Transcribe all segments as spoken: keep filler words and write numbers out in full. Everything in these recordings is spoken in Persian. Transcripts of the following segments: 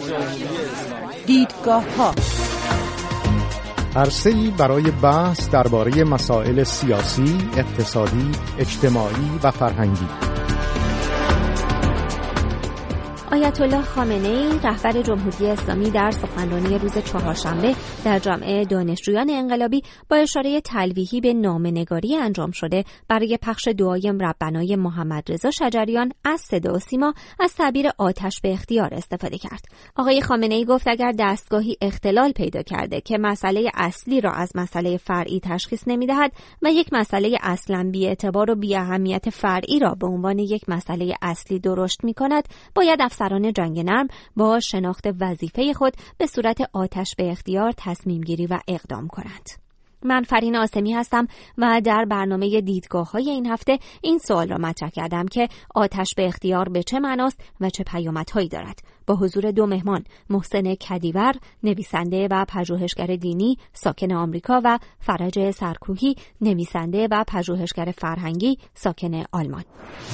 دیدگاه‌ها عرصه‌ای برای بحث درباره مسائل سیاسی، اقتصادی، اجتماعی و فرهنگی. آیت الله خامنه‌ای رهبر جمهوری اسلامی در سخنرانی روز چهارشنبه در جامعه دانشجویان انقلابی با اشاره تلویحی به نامه‌نگاری انجام شده برای پخش دعای ربنای محمد رضا شجریان از صدا و سیما از تعبیر آتش به اختیار استفاده کرد. آقای خامنه‌ای گفت اگر دستگاهی اختلال پیدا کرده که مسئله اصلی را از مسئله فرعی تشخیص نمی‌دهد و یک مسئله اصلاً بی‌اعتبار و بی‌اهمیت فرعی را به عنوان یک مسئله اصلی درشت می‌کند، باید افسران جنگ نرم با شناخت وظیفه خود به صورت آتش به اختیار تصمیم گیری و اقدام کنند. من فرین آسمی هستم و در برنامه دیدگاه‌های این هفته این سوال را مطرح کردم که آتش به اختیار به چه معناست و چه پیامدهایی دارد. با حضور دو مهمان، محسن کدیور، نویسنده و پژوهشگر دینی ساکن آمریکا و فرج سرکوهی، نویسنده و پژوهشگر فرهنگی ساکن آلمان.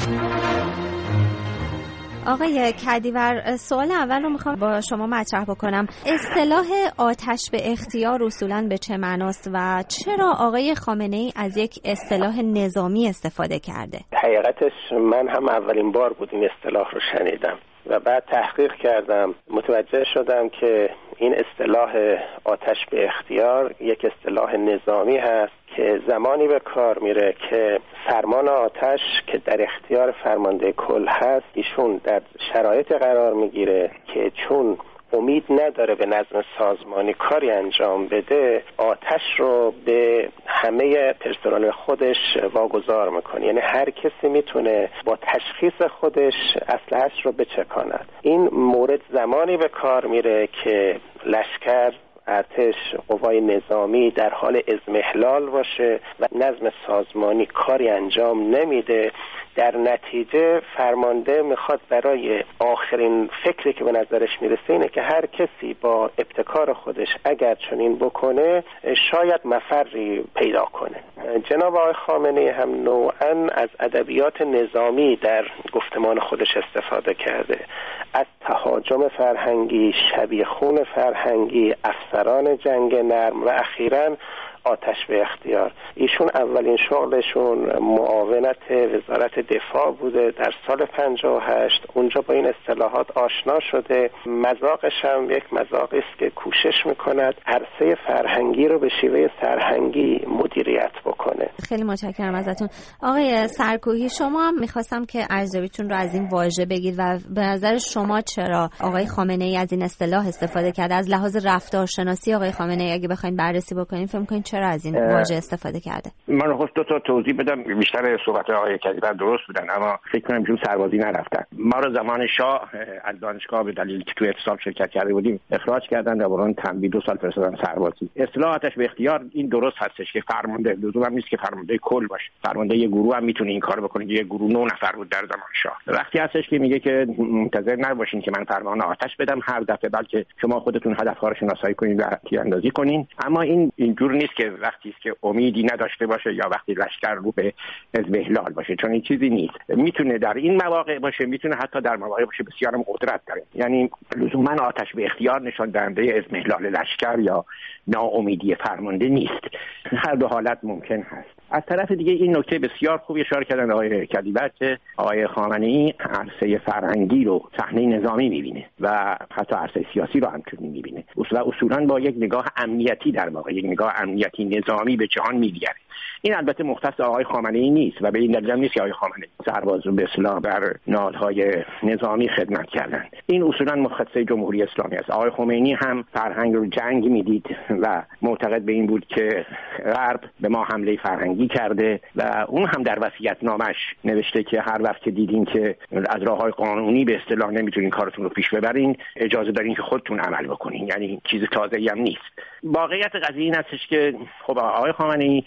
آقای کدیور، سوال اول رو میخوام با شما مطرح بکنم. اصطلاح آتش به اختیار اصولاً به چه معناست و چرا آقای خامنه‌ای از یک اصطلاح نظامی استفاده کرده؟ حقیقتش من هم اولین بار بود این اصطلاح رو شنیدم و بعد تحقیق کردم، متوجه شدم که این اصطلاح آتش به اختیار یک اصطلاح نظامی هست که زمانی به کار میره که فرمان آتش که در اختیار فرمانده کل هست، ایشون در شرایط قرار میگیره که چون امید نداره به نظم سازمانی کاری انجام بده، آتش رو به همه پرسنل خودش واگذار میکنه. یعنی هر کسی میتونه با تشخیص خودش اسلحه‌اش رو بچکاند. این مورد زمانی به کار میره که لشکر، ارتش، قوای نظامی در حال اضمحلال باشه و نظم سازمانی کاری انجام نمیده. در نتیجه فرمانده میخواد برای آخرین فکری که به نظرش میرسه اینه که هر کسی با ابتکار خودش اگر چنین بکنه شاید مفری پیدا کنه. جناب آقای خامنه‌ای هم نوعاً از ادبیات نظامی در گفتمان خودش استفاده کرده، از تهاجم فرهنگی، شبیخون فرهنگی، افسران جنگ نرم و اخیراً آتش به اختیار. ایشون اولین شغلشون معاونت وزارت دفاع بوده در سال پنجاه و هشت. اونجا با این اصطلاحات آشنا شده. مذاقش هم یک مذاقی است که کوشش میکند عرصه فرهنگی رو به شیوه سرهنگی مدیریت بکنه. خیلی متشکرم ازتون. آقای سرکوهی، شما هم میخواستم که ارزیابیتون رو از این واژه بگید و به نظر شما چرا آقای خامنه‌ای از این اصطلاح استفاده کرده؟ از لحاظ رفتارشناسی آقای خامنه‌ای اگه بخواید بررسی بکنین فکر می‌کنین چرا از این واژه استفاده کرده؟ من خواست دو تا توضیح بدم. بیشتر صحبت آقای کدیور درست بودن، اما فکر کنم چون سربازی نرفتن. ما رو زمان شاه از دانشگاه به دلیل که تو اعتصاب شرکت کرده بودیم اخراج کردن و برام تنبیه دو سال فرستادن سربازی. اصطلاح آتش به اختیار این درست هستش که فرمانده لزوما نیست که فرمانده کل باشه. فرمانده یه گروه هم میتونه این کارو بکنه. یه گروه نه نفر بود در زمان شاه. وقتی هستش که میگه که منتظر نباشین که من فرمان آتش بدم هر دفعه، بلکه شما خودتون هدف‌ها رو شناسایی کنین و تیراندازی کنین. اما این اینجور نیست که وقتی است که امیدی نداشته باشه یا وقتی لشکر رو به اضمحلال باشه، چون این چیزی نیست. میتونه در این مواقع باشه، میتونه حتی در مواقع باشه بسیار هم قدرت داره. یعنی لزوما آتش به اختیار نشان دهنده اضمحلال لشکر یا ناامیدی فرمانده نیست. هر دو حالت ممکن هست. از طرف دیگه این نکته بسیار خوب اشاره کردن آقای کدیور که آقای خامنه‌ای عرصه فرهنگی رو صحنه نظامی می‌بینه و حتی عرصه سیاسی رو هم چنین می‌بینه. اصولا اصولاً با یک نگاه امنیتی در واقع یک نگاه امنیتی نظامی به جهان می‌نگره. این البته مختص آقای خامنه‌ای نیست و به این دلیل نیست که آقای خامنه‌ای سرباز رو به اصطلاح در نهادهای نظامی خدمت کردن. این اصولاً مختص جمهوری اسلامی است. آقای خمینی هم فرهنگ رو جنگ می‌دید و معتقد به این بود که غرب به ما حمله فرهنگی کرده و اون هم در وصیت‌نامش نوشته که هر وقت که دیدین که از راه‌های قانونی به اصطلاح نمیتونین کارتون رو پیش ببرین، اجازه دارین که خودتون عمل بکنین. یعنی چیز تازه‌ای هم نیست. واقعیت قضیه این هستش که خب آقای خامنه‌ای از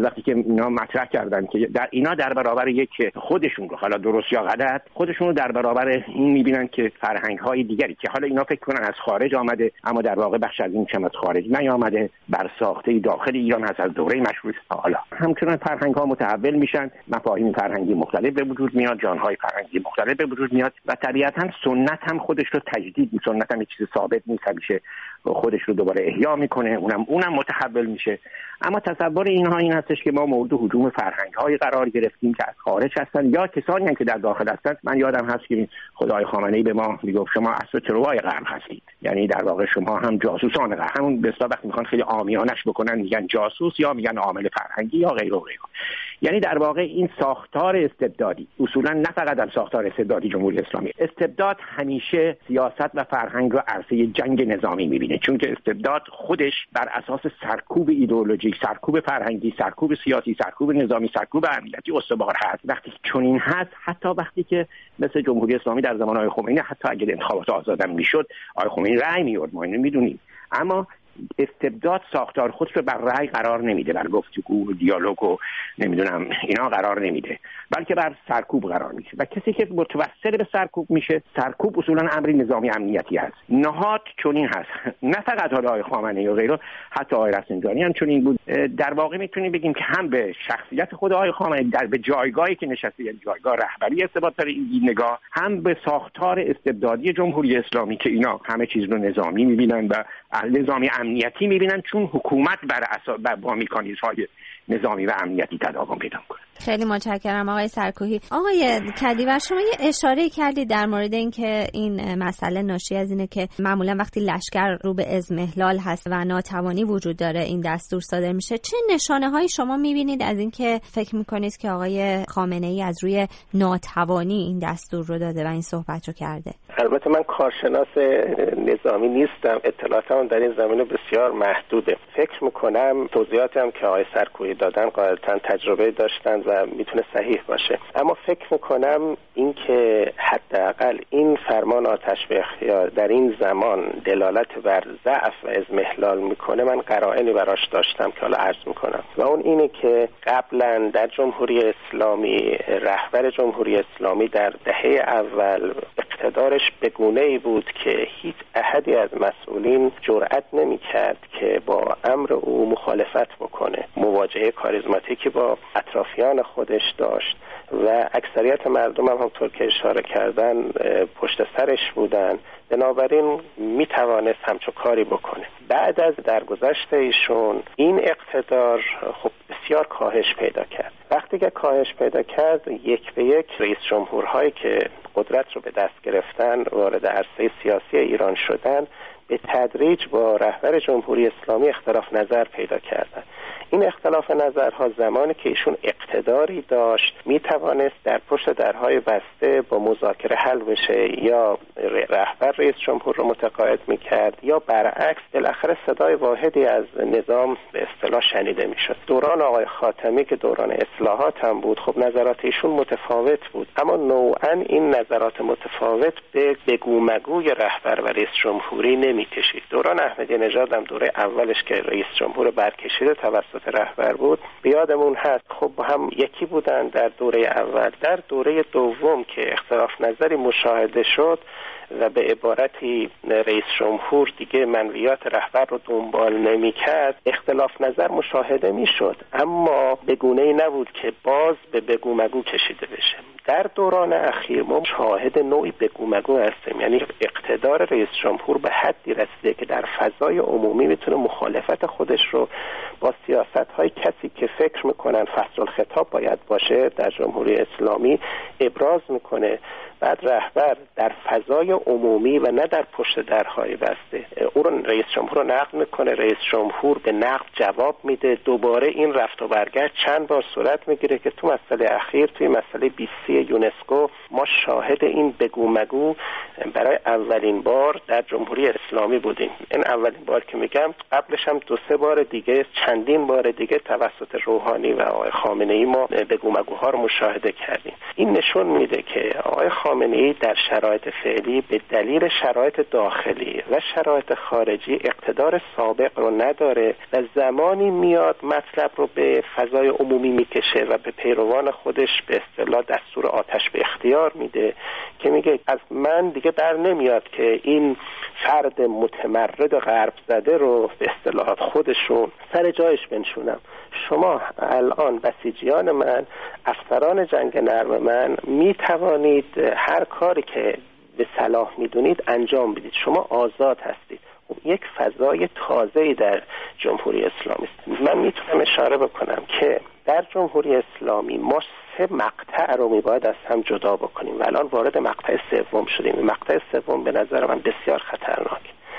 وقتی که اینا مطرح کردن که در اینا در برابر یک خودشون رو، حالا درست یا غلط، خودشون رو در برابر این میبینن که فرهنگ‌های دیگری که حالا اینا فکر کنن از خارج آمده اما در واقع بخش از این چم از خارج نیامده، بر ساخته داخل ایران هست، از دوره مشروطه حالا همچنان فرهنگ‌ها متحول میشن، مفاهیم فرهنگی مختلف به وجود میاد، جان‌های فرهنگی مختلف به وجود میاد و طبیعتاً سنت هم خودش رو تجدید می‌کنه. سنت هم چیز ثابت نیست، همیشه خودش رو دوباره احیا میکنه، اونم اونم متحول میشه. اما تصور اینها این هستش که ما مورد هجوم فرهنگ‌های قرار گرفتیم که از خارج هستن یا کسانی هم که در داخل هستن. من یادم هست که خدای خامنه‌ای به ما میگفت شما اسب تروای غرب هستید، یعنی در واقع شما هم جاسوسان غرب. همون به اصطلاح وقتی میخوان خیلی عامیانش بکنن میگن جاسوس یا میگن عامل فرهنگی یا غیره و غیره. یعنی در واقع این ساختار استبدادی، اصولا نه فقط در ساختار استبدادی جمهوری اسلامی، استبداد همیشه سیاست و فرهنگ رو عرصه جنگ نظامی میبینه، چون که استبداد خودش بر اساس سرکوب ایدئولوژی، سرکوب فرهنگی، سرکوب سیاسی، سرکوب نظامی، سرکوب امنیتی استوار هست. وقتی چنین هست، حتی وقتی که مثل جمهوری اسلامی در زمان آقای خمینی، حتی اگه انتخابات آزاد میشد آقای خمینی رأی میورد، ما اینو میدونیم، اما استبداد ساختار خودش رو بر رأی قرار نمیده، بر گفتگو و دیالوگ و نمیدونم اینا قرار نمیده، بلکه بر سرکوب قرار میده و کسی که متوسل به سرکوب میشه، سرکوب اصولا امری نظامی امنیتی هست. نهاد چنین هست، نه فقط آقای خامنه‌ای و غیره، حتی آقای رفسنجانی هم چنین بود. در واقع میتونیم بگیم که هم به شخصیت خود آقای خامنه‌ای در به جایگاهی که نشسته، یعنی جایگاه رهبری ارتباط داره این نگاه، هم به ساختار استبدادی جمهوری اسلامی که اینا همه چیز رو نظامی میبینن و نظامی امنیتی میبینن، چون حکومت بر اساس با میکانیزم‌های نظامی و امنیتی تداوم پیدا کنه. خیلی متشکرم آقای سرکوهی. آقای کدیور، شما یه اشاره کردید در مورد اینکه این مسئله ناشی از اینه که معمولا وقتی لشکر رو به اضمحلال هست و ناتوانی وجود داره این دستور صادر میشه. چه نشانه هایی شما میبینید از اینکه فکر میکنید که آقای خامنه‌ای از روی ناتوانی این دستور رو داده و این صحبت رو کرده؟ البته من کارشناس نظامی نیستم، اطلاعاتم در این زمینه بسیار محدوده. فکر میکنم توضیحاتی هم که آقای سرکوهی دادن غالبا تجربه داشتن و میتونه صحیح باشه، اما فکر میکنم این که حداقل این فرمان آتش به اختیار در این زمان دلالت بر ضعف و اضمحلال میکنه، من قرائنی براش داشتم که حالا عرض میکنم و اون اینه که قبلا در جمهوری اسلامی رهبر جمهوری اسلامی در دهه اول اقتدارش به گونه‌ای بود که هیچ احدی از مسئولین جرئت نمی‌کرد که با امر او مخالفت بکنه. مواجهه کاریزماتیکی با اطرافیان خودش داشت و اکثریت مردم هم همونطور که اشاره کردن پشت سرش بودن، بنابراین میتوانست همچو کاری بکنه. بعد از درگذشت ایشون این اقتدار خب بسیار کاهش پیدا کرد. وقتی که کاهش پیدا کرد، یک به یک رئیس جمهورهایی که قدرت رو به دست گرفتن وارد عرصه سیاسی ایران شدن، به تدریج با رهبر جمهوری اسلامی اختلاف نظر پیدا کردن. این اختلاف نظرها زمانی که ایشون اقتداری داشت می توانست در پشت درهای بسته با مذاکره حل بشه، یا رهبر رئیس جمهور رو متقاعد می کرد یا برعکس بالاخره صدای واحدی از نظام به اصطلاح شنیده می شد. دوران آقای خاتمی که دوران اصلاحات هم بود، خب نظرات ایشون متفاوت بود، اما نوعا این نظرات متفاوت به بگو مگوی رهبر و رئیس جمهوری نمی کشید. دوران احمدی نژاد هم دوره اولش که رئیس جمهور برکشیده توسط رهبر بود بیادمون هست، خب هم یکی بودن در دوره اول. در دوره دوم که اختلاف نظری مشاهده شد و به عبارتی رئیس جمهور دیگه منویات رهبر رو دنبال نمی کرد، اختلاف نظر مشاهده می شد، اما به گونه‌ای نبود که باز به بگو مگو کشیده بشه. در دوران اخیر ما شاهد نوعی بگو مگو هستیم، یعنی اقتدار رئیس جمهور به حدی رسیده که در فضای عمومی میتونه مخالفت خودش رو با سیاست‌های کسی که فکر میکنن فصل الخطاب باید باشه در جمهوری اسلامی ابراز میکنه. بعد رهبر در فضای عمومی و نه در پشت درهای بسته او رو رئیس جمهور رو نقد میکنه، رئیس جمهور به نقد جواب میده، دوباره این رفت و برگشت چند بار صورت میگیره که تو مسئله اخیر توی مسئله بیست و سه یونسکو ما شاهد این بگو مگو برای اولین بار در جمهوری اسلامی بودیم. این اولین بار که میگم، قبلش هم دو سه بار دیگه، چندین بار دیگه توسط روحانی و آقای خامنه‌ای ما بگو مگوها رو مشاهده کردیم. این نشون میده که آقای خامنه‌ای در شرایط فعلی خمینی به دلیل شرایط داخلی و شرایط خارجی اقتدار سابق رو نداره و زمانی میاد مطلب رو به فضای عمومی میکشه و به پیروان خودش به اصطلاح دستور آتش به اختیار میده که میگه از من دیگه بر نمیاد که این فرد متمرد غرب زده رو به اصطلاح خودشون سر جایش بنشونم. شما الان بسیجیان من، افسران جنگ نرم من، میتوانید هر کاری که به صلاح میدونید انجام بدید. شما آزاد هستید. یک فضای تازه‌ای در جمهوری اسلامی است. من میتونم اشاره بکنم که در جمهوری اسلامی ما سه مقطع رو میباید از هم جدا بکنیم و الان وارد مقطع سوم شدیم. مقطع سوم به نظر من بسیار خطرناک.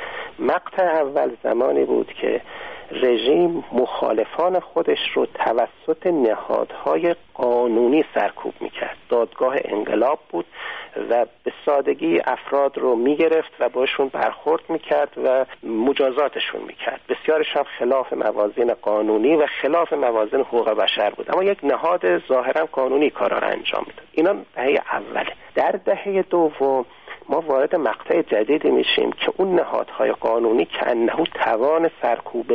مقطع اول زمانی بود که رژیم مخالفان خودش رو توسط نهادهای قانونی سرکوب میکرد. دادگاه انقلاب بود و به سادگی افراد رو میگرفت و باشون برخورد میکرد و مجازاتشون میکرد. بسیارش هم خلاف موازین قانونی و خلاف موازین حقوق بشر بود، اما یک نهاد ظاهرا قانونی کارا رو انجام میداد. اینا دهه اوله. در دهه دوم ما وارد مقطع جدیدی میشیم که اون نهادهای قانونی که انه توان سرکوب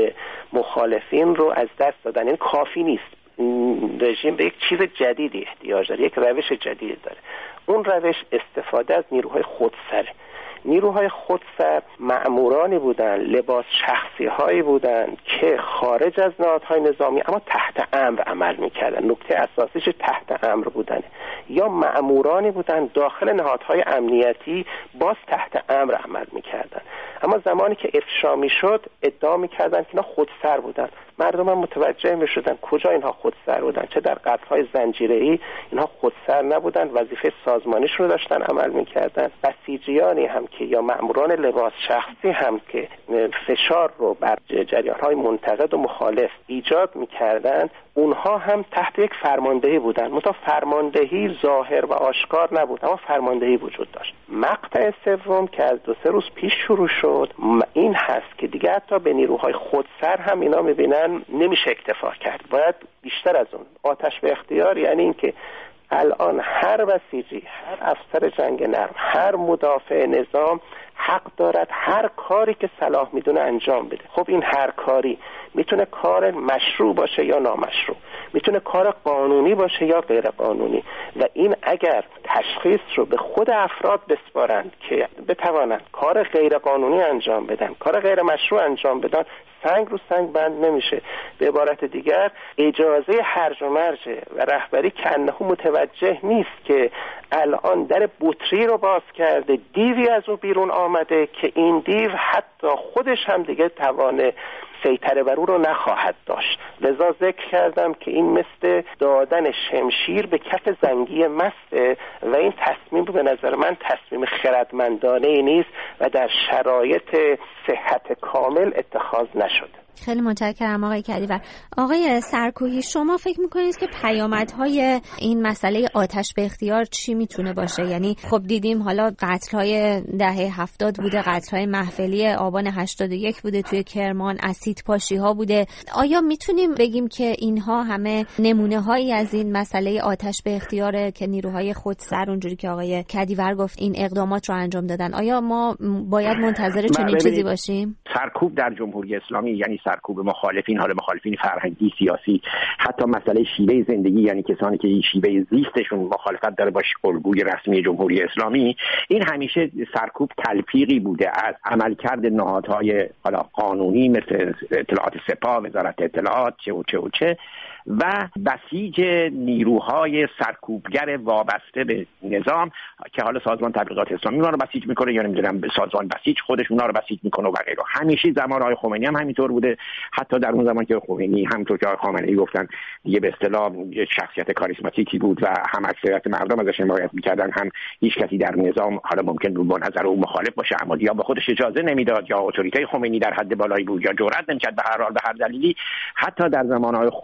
مخالفین رو از دست دادن. این کافی نیست. رژیم به یک چیز جدیدی احتیاج داره، یک روش جدیدی داره. اون روش استفاده از نیروهای خودسر. نیروهای خودسر مأمورانی بودن، لباس شخصی هایی بودن که خارج از نهادهای نظامی اما تحت امر عمل میکردن. نکته اساسیش تحت امر بودن. یا مأمورانی بودن داخل نهادهای امنیتی باز تحت امر عمل میکردن، اما زمانی که افشا میشد ادعا میکردن که اینا خودسر بودن. مردم هم متوجه میشدن کجا اینها خودسر بودن. چه در قتل‌های زنجیره‌ای اینها خودسر نبودن، وظیفه سازمانیشون رو داشتن عمل میکردن. بسیجیانی هم که یا مأموران لباس شخصی هم که فشار رو بر جریان‌های منتقد و مخالف ایجاد میکردن، اونها هم تحت یک فرماندهی بودن. منتها فرماندهی ظاهر و آشکار نبود، اما فرماندهی وجود داشت. مقطع سوم که از دو سه روز پیش شروع شد این هست که دیگه حتی به نیروهای خودسر هم اینا میبینن نمیشه اکتفا کرد، باید بیشتر از اون. آتش به اختیار یعنی این که الان هر بسیجی، هر افسر جنگ نرم، هر مدافع نظام حق دارد هر کاری که صلاح میدونه انجام بده. خب این هر کاری میتونه کار مشروع باشه یا نامشروع، میتونه کار قانونی باشه یا غیر قانونی، و این اگر تشخیص رو به خود افراد بسپارند که بتوانند کار غیر قانونی انجام بدن، کار غیر مشروع انجام بدن، سنگ رو سنگ بند نمیشه. به عبارت دیگر اجازه هرج و مرج و رهبری که انه متوجه نیست که الان در بطری رو باز کرده، دیوی از اون بیرون آمده که این دیو حتی خودش هم دیگه توانه سیطره بر او رو نخواهد داشت. لذا ذکر کردم که این مثل دادن شمشیر به کف زنگی مسته و این تصمیم به نظر من تصمیم خردمندانه نیست و در شرایط صحت کامل اتخاذ نشده. خیلی متشکرم آقای کدیور. آقای سرکوهی، شما فکر میکنید که پیامدهای این مسئله آتش به اختیار چی میتونه باشه؟ یعنی خب دیدیم حالا قتل‌های دهه هفتاد بوده، قتل‌های محفلی آبان هشتاد و یک بوده توی کرمان، اسید پاشی‌ها بوده. آیا میتونیم بگیم که اینها همه نمونه‌هایی از این مسئله آتش به اختیاره که نیروهای خودسر اونجوری که آقای کدیور گفت این اقدامات رو انجام دادن؟ آیا ما باید منتظر چنین چیزی باشیم؟ سرکوب در جمهوری اسلامی یعنی سرکوب مخالفین، حالا مخالفین فرهنگی، سیاسی، حتی مسئله شیوه زندگی، یعنی کسانی که این شیوه زیستشون مخالفت داره با الگوی رسمی جمهوری اسلامی، این همیشه سرکوب تلفیقی بوده از عملکرد نهادهای حالا قانونی مثل اطلاعات سپاه، وزارت اطلاعات، چه و چه و چه و بسیج نیروهای سرکوبگر وابسته به نظام که حالا سازمان تبلیغات اسلامی اونا رو بسیج میکنه یا نمیدونم سازمان بسیج خودش اونا رو بسیج میکنه و غیره. همیشه زمان آقای خمینی هم همینطور بوده. حتی در اون زمان که خمینی همونطور که آقای خامنه‌ای گفتن دیگه به اصطلاح شخصیت کاریسماتیکی بود و هم اکثریت مردم ازش حمایت میکردن، هم هیچ کسی در نظام حالا ممکن بود با نظر او مخالف باشه اما یا به خودش اجازه نمیداد یا اتوریته خمینی در حد بالایی بود یا جرئت نمیکرد به هر حال به هر دلیلی. حتی در زمان آقای خمینی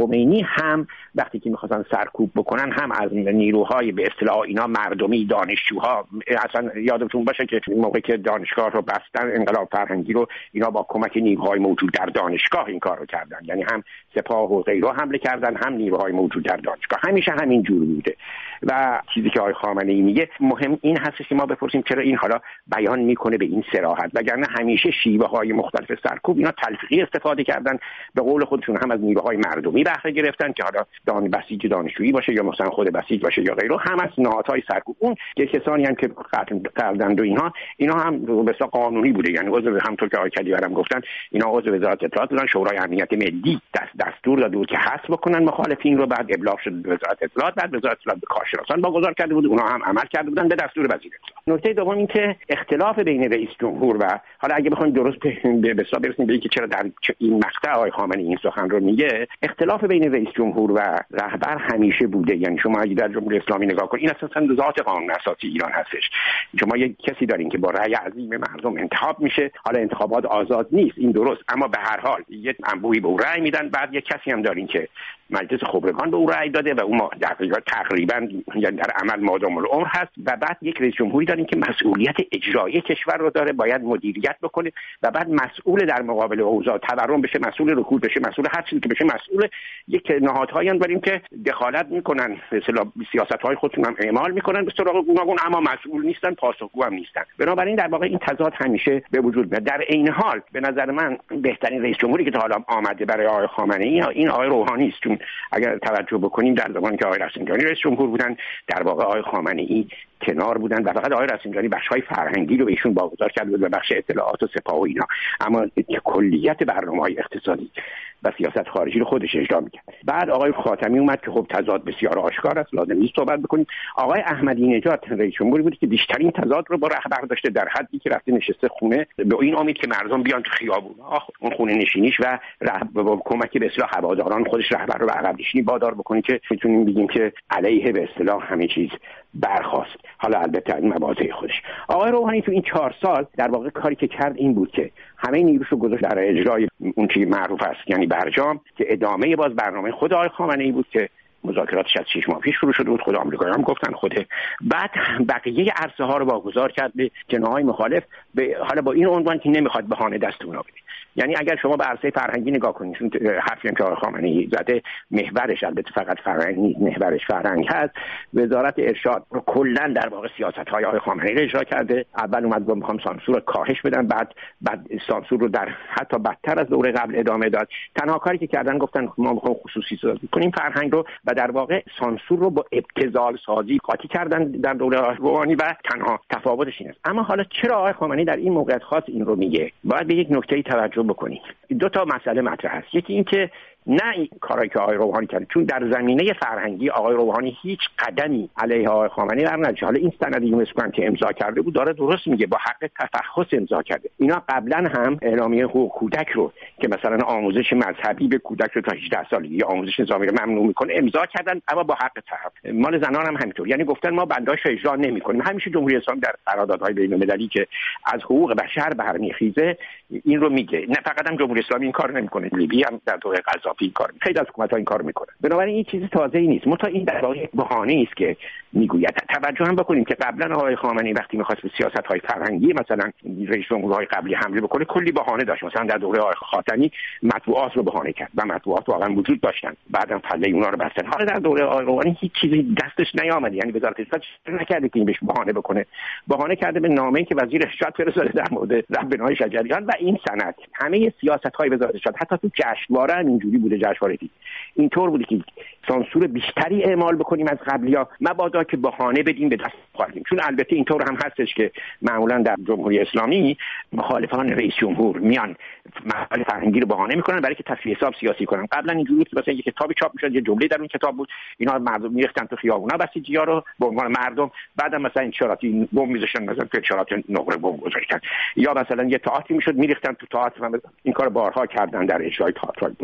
هم وقتی که می‌خواستن سرکوب بکنن هم از نیروهای به اصطلاح اینا مردمی، دانشجوها، اصلا یادتون باشه که موقعی که دانشگاه رو بستن، انقلاب فرهنگی رو، اینا با کمک نیروهای موجود در دانشگاه این کارو کردن. یعنی هم سپاه و غیره حمله کردن، هم نیروهای موجود در دانشگاه. همیشه همین جور بوده. و چیزی که آقای خامنه‌ای میگه مهم این هست که ما بپرسیم چرا این حالا بیان میکنه به این صراحت، وگرنه همیشه شیوه های مختلف سرکوب اینا تلفیقی استفاده کردن، به قول خودشون هم از نیروهای مردمی بهره گرفتن که حالا دان بسیج دانشجویی باشه یا مثلا خود بسیج باشه یا غیره، هم از نهادهای سرکوب. اون که کسانی هم که قتل کردند و اینها اینا هم به اصطلاح قانونی بوده، یعنی عضو، همونطور که آقای کدیورم گفتن، اینا عضو وزارت اطلاعات بودن. شورای امنیت ملی دست دستور داد بود که حذف بکنن مخالفین رو، بعد ابلاغ شد به وزارت اطلاعات، بعد وزارت اطلاعات به کارشناسان واگذار کرده بود، اونها هم عمل کرده بودن به دستور وزیر اطلاعات. نکته دوم این که اختلاف بین رئیس جمهور و حالا اگه بخوایم درست به حساب برسیم به اینکه چرا در این مقطع آقای خامنه‌ای این سخن رو میگه، اختلاف بین رئیس جمهور و رهبر همیشه بوده. یعنی شما اگه در جمهوری اسلامی نگاه کنید، این اساساً ذات قانون اساسی ایران هستش. شما یک کسی دارین که با رأی عظیم مردم انتخاب میشه، حالا انتخابات آزاد نیست، این درست، اما به هر حال یک انبوهی به او رأی میدن. بعد یک کسی هم دارین که مجلس خبرگان به او رأی داده و اون دقیقاً تقریباً یعنی در عمل مادام العمر هست. و بعد یک رئیس جمهوری دارین که مسئولیت اجرایی کشور رو داره، باید مدیریت بکنه و بعد مسئول در مقابل اوضاع تورم بشه، مسئول رکود بشه، مسئول هر چیزی که بشه، مسئول یک نهادهایی هم داریم که دخالت میکنن، به اصطلاح سیاست‌های خودشون هم اعمال میکنن به سراغ گوناگون، اما مسئول نیستن، پاسخگو هم نیستن. بنابراین در واقع این تضاد همیشه به وجود میاد. در این حال به نظر من بهترین رئیس جمهوری که تا حالا آمده برای آقای خامنه‌ای این آقای روحانی است. چون اگر توجه بکنیم در زمانی که آقای رفسنجانی رئیس جمهور بودن، در واقع آقای خامنه‌ای کنار بودن و فقط آقای رفسنجانی بخش‌های فرهنگی رو به ایشون واگذار کرد و بخش اطلاعات و سپاه و اینا، اما کلیت برنامه‌های اقتصادی و سیاست خارجی رو خودش اجرا می‌کرد. بعد آقای خاتمی اومد که خب تضاد بسیار آشکار است، لازم نیست صحبت بکنیم. آقای احمدی نژاد رئیس جمهوری بود که بیشترین تضاد رو با رهبر داشته، در حدی که رفته نشسته خونه به این امید که مردم بیان تو خیابون، آخ اون خونه نشینیش و رهبر با کمک به اصطلاح هواداران خودش رهبر رو به عقب نشینی وادار بکنه که میتونیم بگیم که علیه به اصطلاح همه چیز برخاست. حالا البته این مواضع خودش. آقای روحانی تو این چهار سال در واقع کاری که کرد این بود که همه نیروش رو گذاشت در اجرای اون چیزی معروف است یعنی برجام، که ادامه باز برنامه خود آقای خامنه‌ای بود که مذاکراتش از شش ماه پیش شروع شده بود، خود آمریکایی‌ها هم گفتن خوده. بعد بقیه عرصه ها رو واگذار کرد به جناح‌های مخالف، به حالا با این عنوان که نمیخواد بهانه دست اونا بده. یعنی اگر شما به عرصه فرهنگی نگاه کنید، چون حرفی که آقای خامنه‌ای زده محورش البته فقط فرهنگ نیست، محورش فرهنگ هست. وزارت ارشاد رو کلا در واقع سیاست‌های آقای خامنه‌ای رو اجرا کرده. اول اومد گفت می‌خوام سانسور رو کاهش بدم، بعد بعد سانسور رو در حتی بدتر از دوره قبل ادامه داد. تنها کاری که کردن گفتن ما می‌خوایم خصوصی سازی کنیم فرهنگ رو و در واقع سانسور رو با ابتذال سازی قاطی کردن در دوره روحانی و تنها تفاوتش این است. اما حالا چرا آقای خامنه‌ای در این موقعیت خاص این رو میگه؟ باید به یک نکته توجه بکنید. دو تا مسئله مطرح هست. یکی این که نه این کارایی که آقای روحانی کرد، چون در زمینه فرهنگی آقای روحانی هیچ قدمی علیه آقای خامنه‌ای برنگشت. حالا این سند یونسکو که امضا کرده بود داره درست میگه، با حق تفحص امضا کرده. اینا قبلا هم اعلامیه حقوق کودک رو که مثلا آموزش مذهبی به کودک رو تا هجده سالگی یا آموزش نظامی رو ممنوع میکنه امضا کردن، اما با حق تحقق. مال زنان هم همینطور، یعنی گفتن ما بنداش رو اجرا نمیکنیم. همیشه جمهوری اسلامی در قراردادهای بین‌المللی که از حقوق بشر برمیخیزه این رو میگه. نه فقط هم جمهوری اسلامی این کار نمیکنه، لیبی هم در دوره قذافی این کار، خیلی از حکومت‌ها این کار میکنه. بنابراین این چیزی تازه‌ای نیست. متا این در واقع بهانه است که میگوید. توجه هم بکنیم که قبلا آقای خامنه‌ای وقتی می‌خواست به سیاست‌های فرهنگی مثلا رئیس جمهورهای قبلی حمله بکنه کلی بهانه داشت. مثلا در دوره آقای خاتمی مطبوعات رو بهانه کرد و مطبوعات واقعا وجود داشتن، بعدم پله اونا رو بستن. حالا در دوره آقای روحانی هیچ چیزی دستش نیامد، یعنی وزارت اطلاعات نکرده که این بهش بهانه بکنه. بهانه کرده به نامه‌ای که وزیر ارشاد فرستاده در مورد رهبرهای شجریان و این سند. همه سیاست‌های وزارت ارشاد حتی تو جشنواره هم اینجوری بوده، جشنواره اینطور بوده که سانسور بیشتری اعمال بکنیم از قبلی‌ها، مبادا که بهانه بدیم به دست خواهیم. چون البته اینطور هم هستش که معمولا در جمهوری اسلامی مخالفان رئیس جمهور میان مسائل فرهنگی رو بهانه میکنن برای که تصفیه حساب سیاسی کنن. قبلا اینجوری بود که مثلا یک کتابی چاپ میشد، یه جمله در اون کتاب بود، اینا مردم میریختن تو خیابونا بسیجی‌ها رو به عنوان مردم، بعدم مثلا انشاراتی بمب میذاشتن، مثلا انشارات نقره بمب گذاشتن، یا مثلا یه تئاتری میشد میریختن تو تئاتر. این کار بارها کردن در اجرای تئاتر. نکن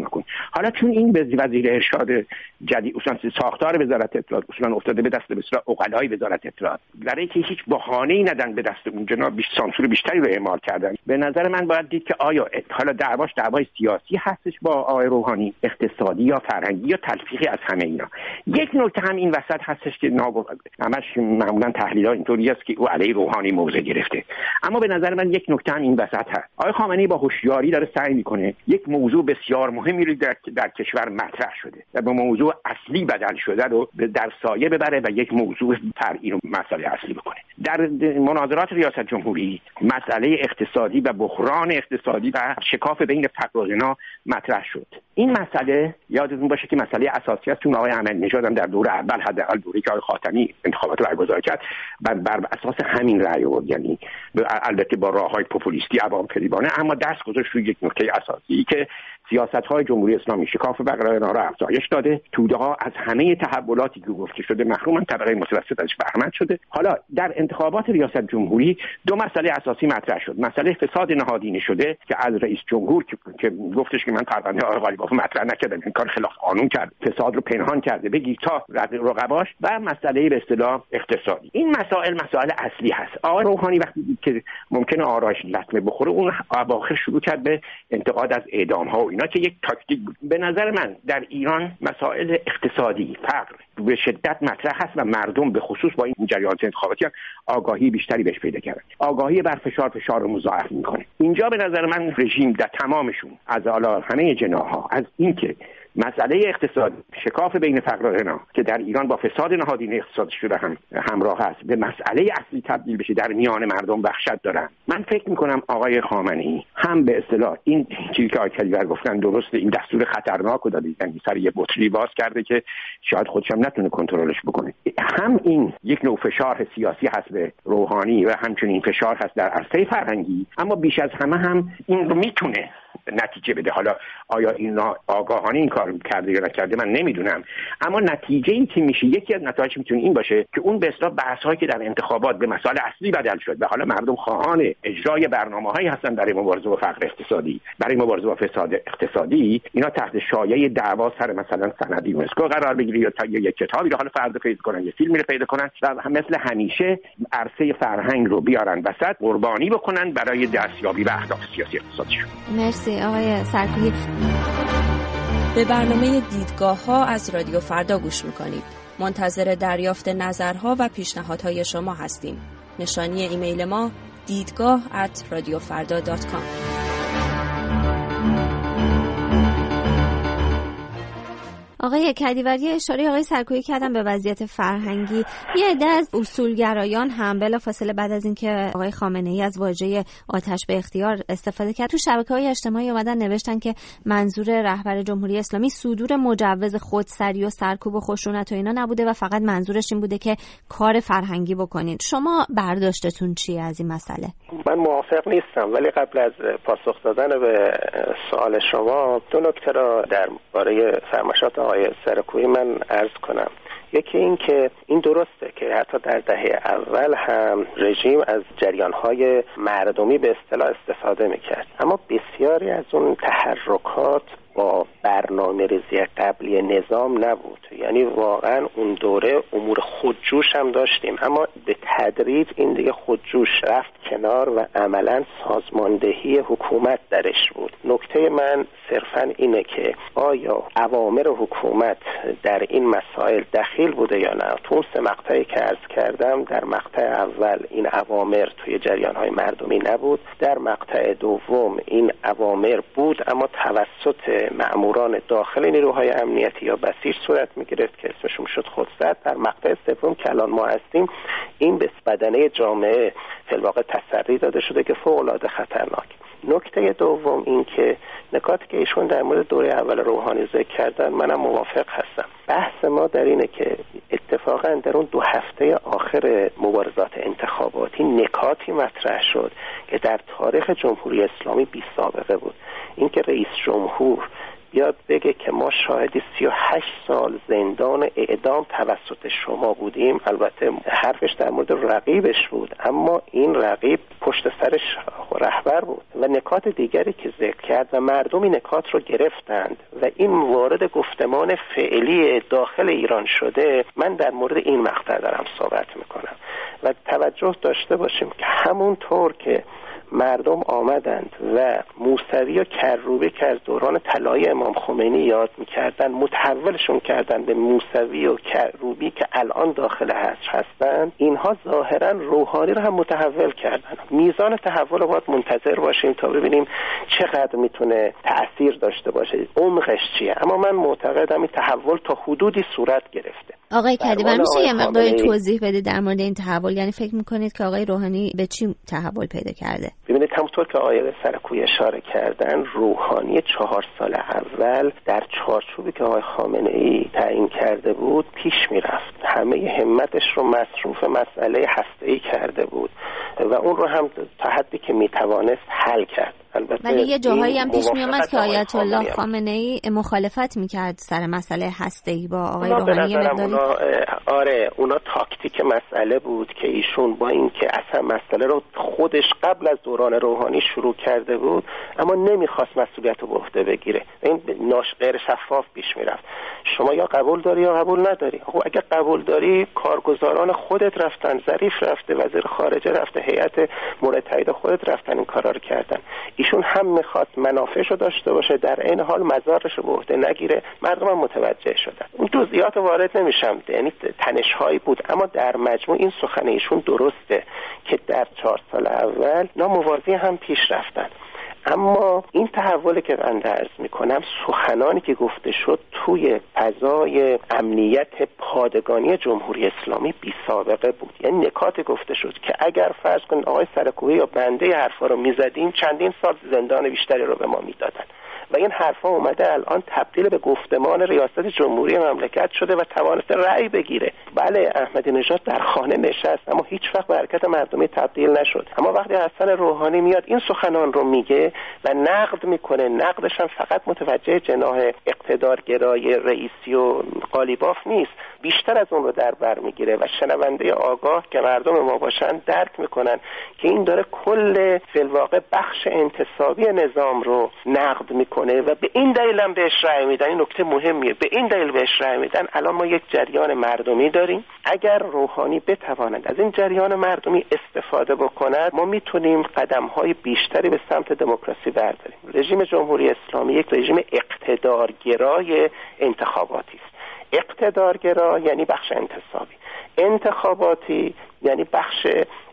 حالا چون این به وزیر ارشاد جدید اصلا ساختار وزارت اطلاعات اصلا افتاده به دست بسیار عقلای وزارت اطلاعات، برای که هیچ بهانه‌ای ندن به دست اون جناب بیش سانسور بیشتری رو اعمال کردن. به نظر من باید دید که آیا حالا دعواش دعوای سیاسی هستش با آقای روحانی، اقتصادی یا فرهنگی یا تلفیقی از همه اینا. یک نکته هم این وسط هستش که ناگفته همش معمولا تحلیل‌ها اینطوری است که او علیه روحانی موضع گرفته، اما به نظر من یک نکته هم این وسط هست. آقای خامنه‌ای با هوشیاری داره سعی میکنه یک موضوع بسیار مهمی رو در, در کشور مطرح شده و به موضوع اصلی بدل شده رو در سایه ببره و یک موضوع فرعی رو مسئله اصلی بکنه. در مناظرات ریاست جمهوری مسئله اقتصادی و بحران اقتصادی و شکاف بین فقر و غنا مطرح شد. این مسئله یادتون باشه که مسئله اساسی است. چون آقای احمدی نژاد هم در دوره اول حداقل دوره که آقای خاتمی انتخابات رو برگزار کرد بر, بر اساس همین رأی آورد، یعنی البته با راههای پوپولیستی عوام فریبانه، اما دست گذاشت روی یک نکته اساسی که سیاست‌های جمهوری اسلامی شکاف فقر و غنا را افزایش داده. توده‌ها از همه تحولاتی که گفته شده محرومن، طبقه متوسط ازش بهره‌مند شده. حالا در انتخابات ریاست جمهوری دو مسئله اساسی مطرح شد. مسئله فساد نهادینه شده که از رئیس جمهور که, که گفتش که من پرونده آقای قالیباف مطرح نکردم، این کار خلاف قانون کرد، فساد رو پنهان کرده بگی تا رقباش، و مسئله به اصطلاح اقتصادی. این مسائل مسائل اصلی هست. آقای روحانی وقتی که ممکنه آرایش لطمه بخوره، اون اواخر شروع کرد به انتقاد از اعدام‌ها و اینا که یک تاکتیک بود. به نظر من در ایران مسائل اقتصادی، فقر به شدت مطرح هست و مردم به خصوص با این جریانات انتخاباتی آگاهی بیشتری بهش پیدا کردن. آگاهی بر فشار فشار رو مضاعف میکنه. اینجا به نظر من رژیم در تمامشون از اعلی همه جناح‌ها از اینکه مسئله اقتصاد شکاف بین فقر و غنا که در ایران با فساد نهادینه اقتصادی شده هم همراه است، به مسئله اصلی تبدیل بشه، در میان مردم وحشت دارن. من فکر میکنم آقای خامنه‌ای هم به اصطلاح این چیزی که آقای کلیور گفتن درسته، این دستور خطرناک رو داده، یعنی سر یه بطری باز کرده که شاید خودش هم نتونه کنترلش بکنه. هم این یک نوع فشار سیاسی هست به روحانی و همچنین فشار هست در عرصه فرهنگی، اما بیش از همه هم این رو میتونه نتیجه بده. حالا آیا اینا آگاهانه این کار کرده یا نکرده من نمیدونم، اما نتیجه ای که میشه، یکی از نتایج میتونه این باشه که اون به اصطلاح بحث‌هایی که در انتخابات به مسائل اصلی بدل شد و حالا مردم خواهان اجرای برنامه‌هایی هستن برای مبارزه با فقر اقتصادی، برای مبارزه با فساد اقتصادی، اینا تحت شایعه دعوا سر مثلا سند یونسکو قرار بگیره یا تا یک کتابی رو حالا فرض پیدا کنن، یه فیلمی رو پیدا کنن و مثل همیشه عرصه فرهنگ رو بیارن وسط، قربانی بکنن برای دستیابی به اهداف سیاسی اقتصادیشون. مرسی آقای سرکویی. به برنامه دیدگاه‌ها از رادیو فردا گوش می‌کنید. منتظر دریافت نظرها و پیشنهادهای شما هستیم. نشانی ایمیل ما دیدگاه ات رادیو فردا دات کام. آقای کدیوری اشاره آقای سرکویی کردن به وضعیت فرهنگی. یه عده از اصولگرایان هم بلافاصله بعد از اینکه آقای خامنه‌ای از واژه آتش به اختیار استفاده کرد، تو شبکه‌های اجتماعی اومدن نوشتن که منظور رهبر جمهوری اسلامی صدور مجوز خودسری و سرکوب و خشونت و اینا نبوده و فقط منظورش این بوده که کار فرهنگی بکنید. شما برداشتتون چیه از این مسئله؟ من موافق نیستم، ولی قبل از پاسخ دادن به سوال شما دو نکته را درباره فرمایشات آقای سرکویی من عرض کنم. یکی این که این درسته که حتی در دهه اول هم رژیم از جریانهای مردمی به اصطلاح استفاده میکرد، اما بسیاری از اون تحرکات با برنامه ریزی قبلی نظام نبود. یعنی واقعا اون دوره امور خودجوش هم داشتیم، اما به تدریج این دیگه خودجوش رفت کنار و عملا سازماندهی حکومت درش بود. نکته من صرفا اینه که آیا اوامر حکومت در این مسائل دخیل بوده یا نه. تو اون سه مقطعی که عرض کردم، در مقطع اول این اوامر توی جریانهای مردمی نبود، در مقطع دوم این اوامر بود اما توسط مأموران داخل نیروهای امنیتی یا بسیج صورت می‌گرفت که اسمشون شد خودسر. در مقطع سوم که الان ما هستیم، این به بدنه جامعه فی الواقع تسری داده شده که فوق‌العاده خطرناک. نکته دوم این که نکاتی که ایشون در مورد دوره اول روحانی ذکر کردن منم موافق هستم. بحث ما در اینه که اتفاقا در اون دو هفته آخر مبارزات انتخاباتی نکاتی مطرح شد که در تاریخ جمهوری اسلامی بی سابقه بود. اینکه رئیس جمهور بیاد بگه که ما شاهدی سی و هشت سال زندان اعدام توسط شما بودیم، البته حرفش در مورد رقیبش بود، اما این رقیب پشت سرش رهبر بود و نکات دیگری که ذکر کرد و مردم این نکات رو گرفتند و این وارد گفتمان فعلی داخل ایران شده. من در مورد این مقطع دارم صحبت میکنم و توجه داشته باشیم که همونطور که مردم آمدند و موسوی و کروبی که از دوران طلایی امام خمینی یاد میکردن متحولشون کردن به موسوی و کروبی که الان داخل حجر هستند، اینها ظاهرا روحانی رو هم متحول کردن. میزان تحول رو باید منتظر باشیم تا ببینیم چقدر میتونه تأثیر داشته باشه، عمقش چیه. اما من معتقدم این تحول تا حدودی صورت گرفته. آقای کدیور میشه یه مقدار توضیح بده در مورد این تحول؟ یعنی فکر میکنید که آقای روحانی به چی تحول پیدا کرده؟ ببینید همونطور که آقای سرکویی اشاره کردن، روحانی چهار سال اول در چارچوبی که آقای خامنه‌ای تعیین کرده بود پیش میرفت، همه همتش رو مصروف مسئله هسته‌ای کرده بود و اون رو هم تا حدی که میتوانست حل کرد. ولی یه جاهایی هم پیش می اومد که آیت الله خامنه‌ای مخالفت میکرد سر مسئله هسته‌ای با آقای روحانی مقداری. اونا آره اونا تاکتیک مسئله بود که ایشون با اینکه اصلا مسئله رو خودش قبل از دوران روحانی شروع کرده بود اما نمیخواست مسئولیت رو به عهده بگیره، این ناش غیر شفاف پیش میرفت. شما یا قبول داری یا قبول نداری. خب اگه قبول داری کارگزاران خودت رفتن، ظریف رفته، وزیر خارجه رفته، هیئت مورد تایید خودت رفتن این کارا رو کردن. ایشون هم میخواست منافعش رو داشته باشه در این حال مزارش رو به عهده نگیره. مردم هم متوجه شدن. اون جزئیات وارد نمیشم، یعنی تنش‌هایی بود، اما در مجموع این سخن ایشون درسته که در چهار سال اول ناموازی هم پیش رفتن. اما این تحولی که من عرض میکنم، سخنانی که گفته شد توی فضای امنیت پادگانی جمهوری اسلامی بی سابقه بود. یعنی نکات گفته شد که اگر فرض کنید آقای سرکویی یا بنده حرفا رو میزدیم چندین سال زندان بیشتری رو به ما میدادن و این حرفا اومده الان تبدیل به گفتمان ریاست جمهوری مملکت شده و توانسته رأی بگیره. بله احمدی نژاد در خانه نشست اما هیچ وقت به حرکت مردمی تبدیل نشد. اما وقتی حسن روحانی میاد این سخنان رو میگه و نقد میکنه، نقدش هم فقط متوجه جناح اقتدارگرای رئیسی و قالیباف نیست، بیشتر از اون رو در بر میگیره و شنونده آگاه که مردم ما باشن درک میکنن که این داره کل فی الواقع بخش انتصابی نظام رو نقد میکنه و به این دلیل هم بهش رأی میدن. این نکته مهمیه، به این دلیل بهش رأی میدن. الان ما یک جریان مردمی داریم، اگر روحانی بتواند از این جریان مردمی استفاده بکند ما میتونیم قدم‌های بیشتری به سمت دموکراسی برداریم. رژیم جمهوری اسلامی یک رژیم اقتدارگرای انتخاباتی است. اقتدارگرا یعنی بخش انتصابی، انتخاباتی یعنی بخش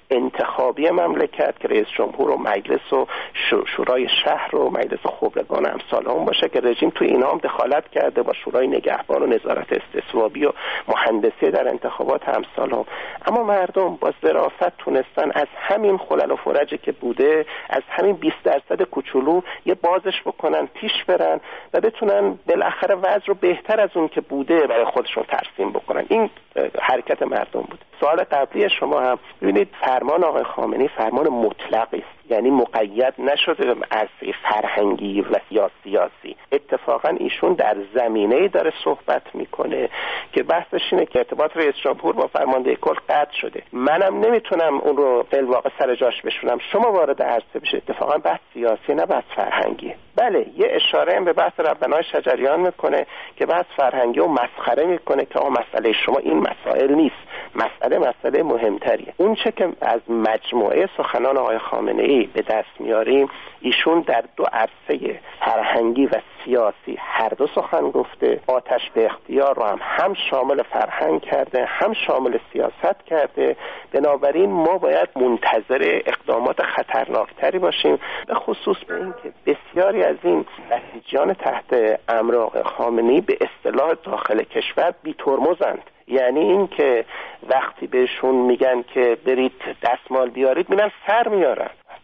انتخابی مملکت که رئیس جمهور و مجلس و شورای شهر و مجلس خبرگان امثال هم باشه که رژیم توی اینا هم دخالت کرده با شورای نگهبان و نظارت استصوابی و مهندسی در انتخابات امثال هم. اما مردم با ظرافت تونستن از همین خلل و فرجی که بوده، از همین بیست درصد کوچولو یه بازش بکنن، پیش برن و بتونن بالاخره وضع رو بهتر از اون که بوده برای خودشون ترسیم بکنن. این حرکت مردم بود. سوال قبلی شما هم ببینید، فرمان آقای خامنه‌ای فرمان مطلقی است، یعنی مقید نشده به عرصه فرهنگی و یا سیاسی. اتفاقا ایشون در زمینه‌ای داره صحبت میکنه که بحثش اینه که ارتباط رئیس جمهور با فرمانده کل قطع شده. منم نمیتونم اون رو به واقع سر جاش بشونم، شما وارد عرصه بشه. اتفاقا بحث سیاسی نه بحث فرهنگی. بله یه اشاره هم به بحث ربنای شجریان میکنه که بحث فرهنگی و مسخره میکنه که آقا مسئله شما این مسائل نیست، مسئله مسئله مهمتریه. اون چه که از مجموعه سخنان آقای خامنه‌ای به دست میاریم، ایشون در دو عرصه فرهنگی و سیاسی هر دو سخن گفته. آتش به اختیار رو هم هم شامل فرهنگ کرده هم شامل سیاست کرده. بنابراین ما باید منتظر اقدامات خطرناکتری باشیم، به خصوص به این که بسیاری از این بسیجیان تحت امر آقای خامنه‌ای به اصطلاح داخل کشور بی ترمزند. یعنی این که وقتی بهشون میگن که برید دستمال بیارید میرن سر میارن.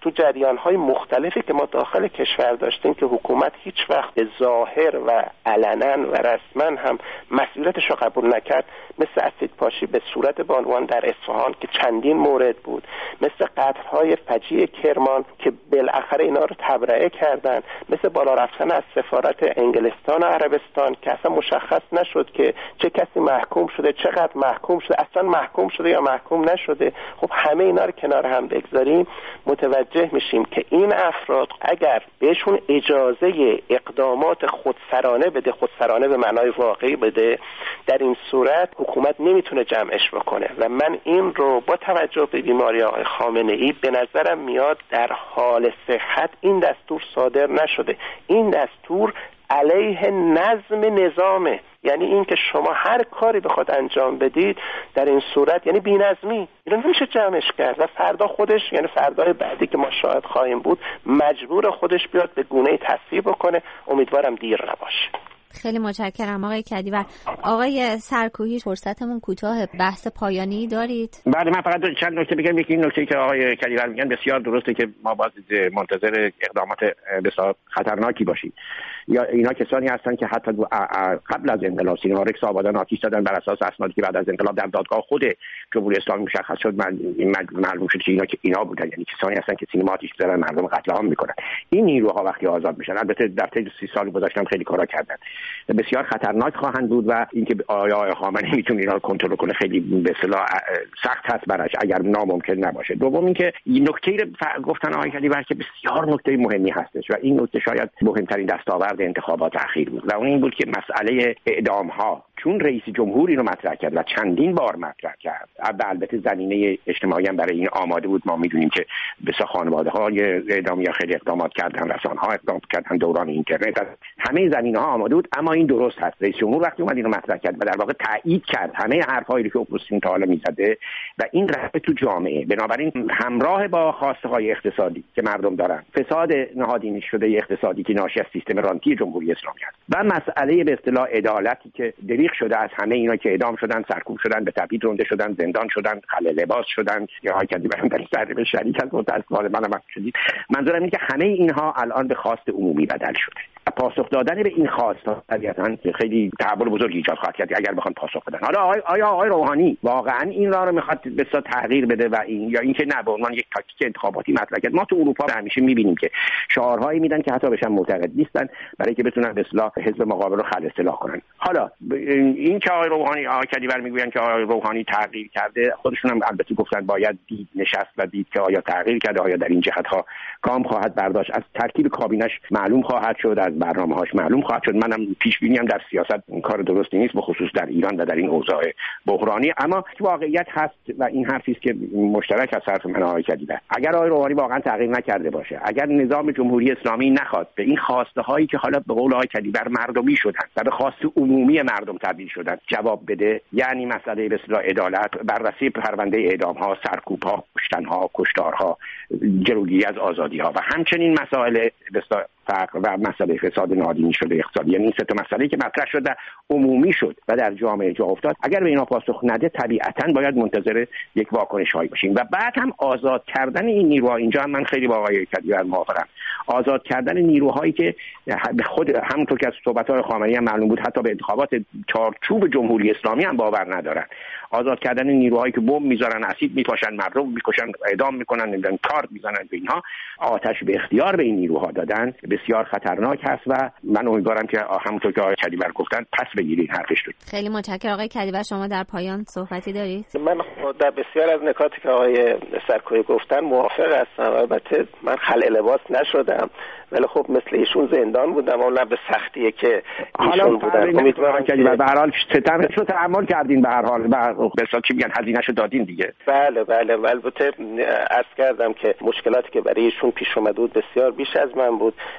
تو جریان‌های مختلفی که ما داخل کشور داشتیم که حکومت هیچ وقت به ظاهر و علنا و رسما هم مسئولیتش رو قبول نکرد، مثل اسید پاشی به صورت بانوان در اصفهان که چندین مورد بود، مثل قتل‌های فجیع کرمان که بالاخره اینا رو تبرئه کردن، مثل بالا رفتن از سفارت انگلستان و عربستان که اصلا مشخص نشد که چه کسی محکوم شده، چقدر محکوم شده، اصلا محکوم شده یا محکوم نشده. خب همه اینا رو کنار هم بگذاریم متوجه میشیم که این افراد اگر بهشون اجازه اقدامات خودسرانه بده، خودسرانه به معنای واقعی بده، در این صورت حکومت نمیتونه جمعش بکنه و من این رو با توجه به بیماری آقای خامنه‌ای به نظرم میاد در حال صحت این دستور صادر نشده. این دستور علیه نظم نظامه، یعنی این که شما هر کاری بخواد انجام بدید در این صورت یعنی بی‌نظمی، اینو نمیشه جمعش کرد و فردا خودش، یعنی فردای بعدی که ما شاهد خواهیم بود، مجبور خودش بیاد به گونه‌ای تصحیح بکنه. امیدوارم دیر نباشه. خیلی متشکرم آقای کدیور. آقای سرکوهی فرصتمون کوتاه، بحث پایانی دارید؟ بله، من فقط چند نکته بگم. یکی این نکته که آقای کدیور میگن بسیار درسته که ما باید منتظر اقدامات بسیار خطرناکی باشیم. یا اینا کسانی هستن که حتی قبل از انقلاب سینما رکس آبادان آتش زدن بر اساس اسنادی که بعد از انقلاب در دادگاه خود جمهوری اسلامی مشخص شد، من معلوم شد که اینا که اینا بودن، یعنی کسانی هستن که سینما آتش زدن، مردم قتل عام میکنن. این نیروها وقتی آزاد میشن، البته در طی سی سال گذشته خیلی کارا کردن، بسیار خطرناک خواهند بود و اینکه آیا خامنه‌ای میتونه اینا رو کنترل کنه خیلی به اصطلاح سخت هست براش، اگر ناممکن نباشه. دوم اینکه این نکته گفتن آقای کدیور که بسیار نکته مهمی هستش و این نکته شاید مهمترین دستاورد انتخابات اخیر بود و اون این بود که مسئله اعدام ها، چون رئیس جمهوری رو مطرح کرد و چندین بار مطرح کرد، البته زمینه اجتماعی هم برای این آماده بود. ما میدونیم که بسیار خانواده‌های اعدامی خیلی اقدامات کردن، رسانه‌ها اقدام کردن، دوران اینترنت، همه زمینه‌ها آماده بود. اما این درست هست، رئیس جمهور وقتی اومد اینو مطرح کرد و در واقع تایید کرد همه حرفایی که اپوزیسیون تا حالا میزده و این رفت تو جامعه، بنابراین همراه با خواسته‌های اقتصادی که مردم دارن، فساد نهادینه شده اقتصادی که ناشی از سیستم رانتی جمهوری اسلامی است و مسئله به اصطلاح عدالتی که دریغ شده از همه اینا که اعدام شدن، سرکوب شدن، به تبعید رانده شدن، زندان شدن، خلع لباس شدن، یا های کدی برام در سر شریک از متأسفانه منم شدید. منظورم اینه که همه اینها الان به خواست عمومی بدل شده. پاسخ دادن به این خواست‌ها طبیعتاً خیلی تحول بزرگی ایجاد خواهد کرد اگر بخوان پاسخ بدن. حالا آیا آقای روحانی واقعاً این راه رو میخواد به صورت تغییر بده و این یا اینکه نه به عنوان یک تاکتیک انتخاباتی مطرح کرد؟ ما تو اروپا همیشه می‌بینیم که شعارهایی میدن که حتی بهشون معتقد نیستن برای که بتونن به اصطلاح حزب مقابل رو خلع اصلاح کنن. حالا این که آقای روحانی آقای کدیور میگوین که آقای روحانی تغییر کرده، خودشون هم البته گفتن باید دید نشست و دید که آیا تغییر کرده، آیا در این جهت‌ها گام خواهد برداشت، از ترکیب کابینش معلوم خواهد شد، از برنامه‌هاش معلوم خواهد شد. منم پیش بینی هم در سیاست این کار درستی نیست، به خصوص در ایران و در این اوضاع بحرانی. اما واقعیت هست و این حرفی است که مشترک از طرف من آقای کدیور، اگر آقای روحانی واقعا تغییر نکرده باشه، اگر نظام جمهوری اسلامی نخواد به این خواسته هایی که حالا به قول آقای کدیور مردمی شدن و به خواست عمومی مردم تبدیل شدن جواب بده، یعنی مسئله به اصطلاح عدالت، بررسی پرونده اعدام ها، سرکوب ها، کشتن ها، کشتارها، جلوگیری از آزادی ها و همچنین مسائل به اصطلاح فقر و مسئله فساد نهادینه شده اقتصادی، یعنی این سه تا مسئله که مطرح شد و عمومی شد و در جامعه جا افتاد، اگر به اینا پاسخ نده طبیعتاً باید منتظر یک واکنش هایی باشیم و بعد هم آزاد کردن این نیروها. اینجا هم من خیلی با آقای کدیور موافقم، آزاد کردن نیروهایی که به خود همونطور که از صحبت‌های خامنه‌ای هم معلوم بود حتی به انتخابات چارچوب جمهوری اسلامی هم باور ندارن، آزاد کردن نیروهایی که بمب میذارن، اسید میپاشن، مردم میکشن، اعدام میکنن، نمیدونن کارت میزنن به اینها، آتش به اختیار به این نیروها دادن بسیار خطرناک هست و من امیدوارم که همونطور که آقای کدیور گفتن پس بگیرید حرفش رو. خیلی متشکرم. آقای کدیور شما در پایان صحبتی دارید؟ من در بسیار از نکاتی که آقای سرکوهی گفتن موافق هستم. البته من خلع لباس نشدم ولی خب مثل ایشون زندان بودم، اون به سختیه که ایشون بودن. امیدوارم که به هر حال ستمش رو تحمل کردین، به هر حال به اصطلاح چی میگن هزینه‌شو دادین دیگه. بله بله البته عرض کردم که مشکلاتی که برای ایشون پیش اومد بود بسیار بیش از من بود.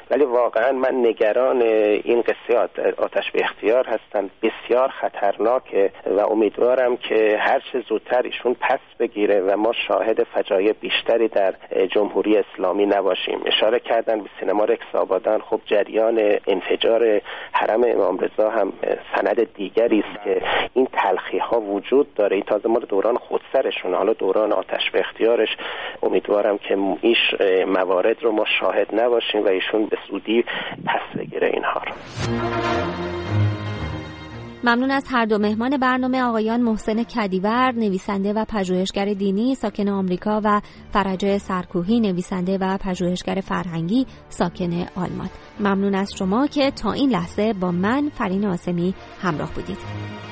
ولی واقعا من نگران این قصه آتش به اختیار هستم. بسیار خطرناکه و امیدوارم که هر چه زودتر ایشون پس بگیره و ما شاهد فجایع بیشتری در جمهوری اسلامی نباشیم. اشاره کردن به سینما رکس آبادان، خب جریان انفجار حرم امام رضا هم سند دیگری است که این تلخی ها وجود داره. این تازه ما دوران خودسرشون، حالا دوران آتش به اختیارش. امیدوارم که ایش موارد رو ما شاهد نباشیم و ایشون به زودی پس بگیره اینها رو. ممنون از هر دو مهمان برنامه، آقایان محسن کدیور نویسنده و پژوهشگر دینی ساکن آمریکا و فرج سرکوهی نویسنده و پژوهشگر فرهنگی ساکن آلمان. ممنون از شما که تا این لحظه با من فرین آسمی همراه بودید.